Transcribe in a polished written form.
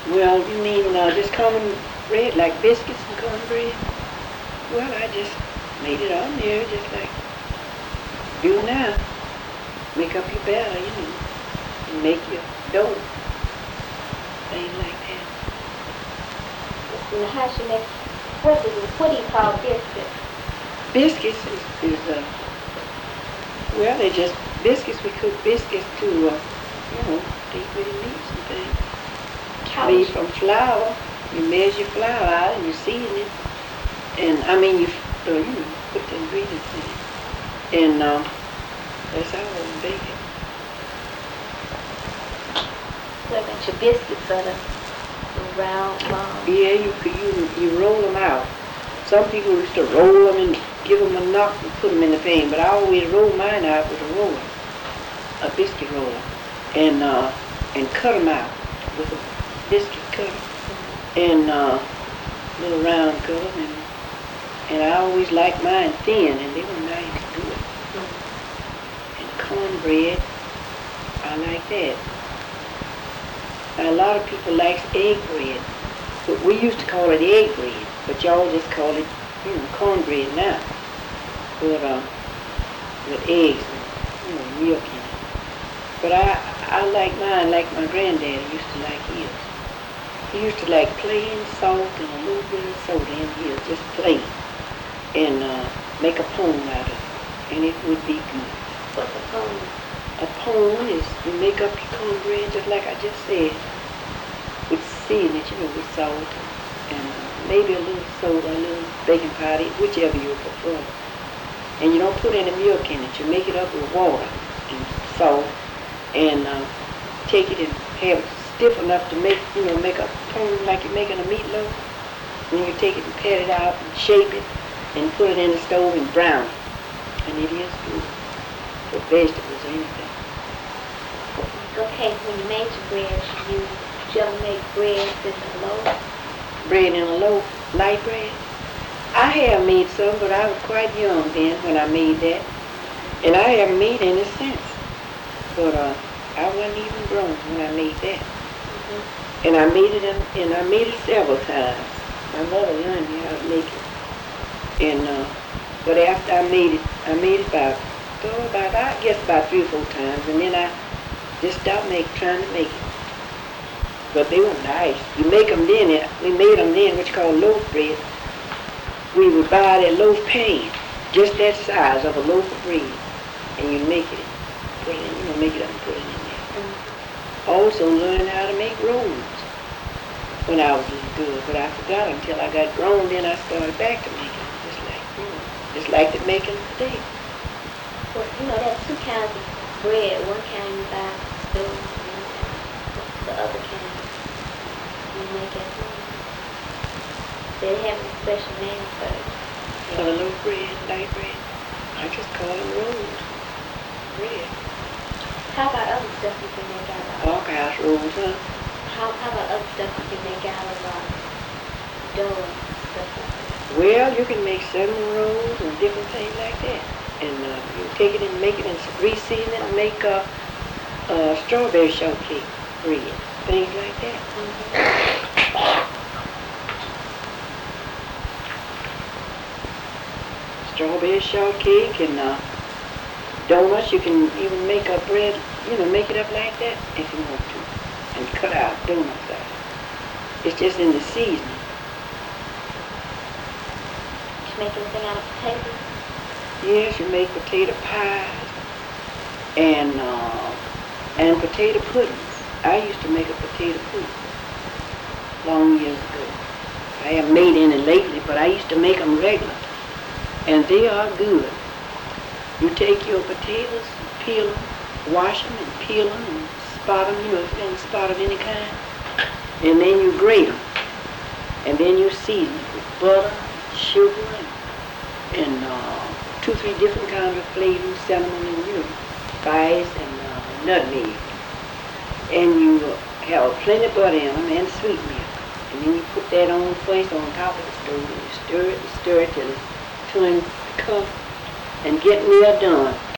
Well, you mean just common bread, like biscuits and cornbread? Well, I just made it on there, just like do now. Make up your batter, and make your dough. Things like that. And how she make, what do you call biscuits? Biscuits well, they just, biscuits, we cook biscuits to, to eat with your meats and things. Made from flour. You measure flour out and you season it. And, you put the ingredients in it. And, that's how I bake it. What about your biscuits are the round long? Yeah, you roll them out. Some people used to roll them and give them a knock and put them in the pan, but I always roll mine out with a roller, a biscuit roller, and cut them out with a biscuit cutter and little round cutter, and I always liked mine thin, and they were nice to do it. And cornbread, I like that. Now, a lot of people like egg bread, but we used to call it egg bread, but y'all just call it, cornbread now, with eggs and, milk in it. But I like mine like my granddaddy used to like his. He used to like plain salt and a little bit of soda in his, just plain, and make a pone out of it, and it would be good. What's a pone? A pone is you make up your cornbread just like I just said, with season it, with salt and maybe a little soda, a little baking powder, whichever you prefer. And you don't put any milk in it. You make it up with water and salt, and take it and have it stiff enough to make a pone like you're making a meatloaf. Then you take it and pat it out and shape it and put it in the stove and brown it. And it is good for vegetables or anything. Okay, when you made your bread, you ever make bread in a loaf? Bread in a loaf, light bread? I have made some, but I was quite young then when I made that. And I haven't made any since. But I wasn't even grown when I made that. Mm-hmm. And I made it several times. My mother learned me how to make it. And but after I made it about 3 or 4 times, and then I just stopped trying to make it. But they were nice. You make them then. We made them then, which called loaf bread. We would buy that loaf pan, just that size of a loaf of bread, and you make it, put it in, make it up and put it in there. Mm-hmm. Also learned how to make rolls when I was a little girl, but I forgot until I got grown. Then I started back to making them, just like to make them today. Well, there's 2 kinds of bread. One kind you buy at the store, and the other kind you make at home. They have a special name for it. For the loaf bread, light bread, I just call them rolls. Bread. How about other stuff you can make out of? All kinds of rolls, huh? How about other stuff you can make out of dough and stuff like that? Well, you can make cinnamon rolls and different things like that. And you take it and make it and reseason it and make strawberry shortcake bread, things like that. Mm-hmm. Strawberry shortcake and donuts. You can even make a bread, make it up like that if you want to, and cut out donuts out. It's just in the seasoning. You make anything out of potatoes? Yes, you make potato pies and potato puddings. I used to make a potato pudding long years ago. I haven't made any lately, but I used to make them regular. And they are good. You take your potatoes, peel them, wash them and peel them and spot them, if any spot of any kind. And then you grate them. And then you season it with butter, sugar, and 2 or 3 different kinds of flavors, cinnamon and spice and nutmeg. And you have plenty of butter in them and sweet milk. And then you put that on first on top of the stove and you stir it till it's turning color and get near done.